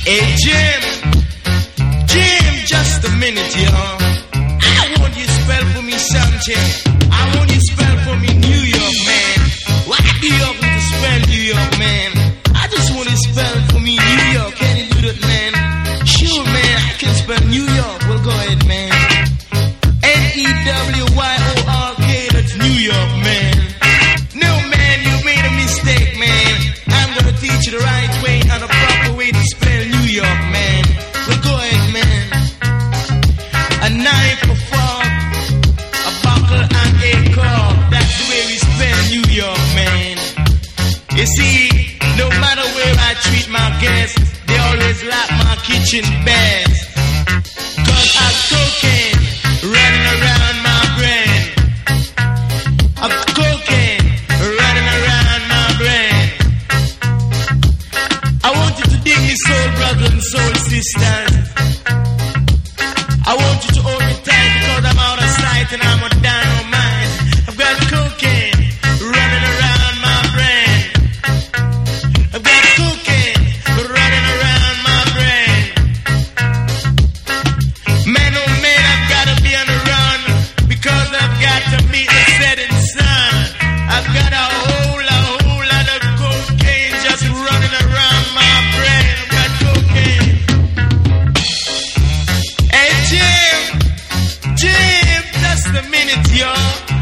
Hey Jim, just a minute, y'all. I want you to spell for me something. I want you to spell for me New York, man. Why do you have to spell New York, man? I just want you to spell for me New York. Can you do that, man? Sure, man, I can spell New York. Well, go ahead, man. N-E-W-Y-O-R-K, that's New York, man. No, man, you made a mistake, man. I'm gonna teach you the right way and the proper way to spell New York, man. Well, go ahead, man. A knife, a fork, a buckle, and a cork. That's the way we spell New York, man. You see, no matter where I treat my guests, they always like my kitchen best. 'Cause I'm cocaine running around my brain. I'm cocaine running around my brain. I want you to dig me, soul brothers and soul sisters. I want you to hold me tight because I'm out of sight and I'm a dynamite. I've got cocaine running around my brain. I've got cocaine running around my brain. Man, oh man, I've got to be on the run because I've got to meet the setting sun. I've got a whole lot of cocaine just running around my brain. I've got cocaine. Hey Jim, just a minute, y'all.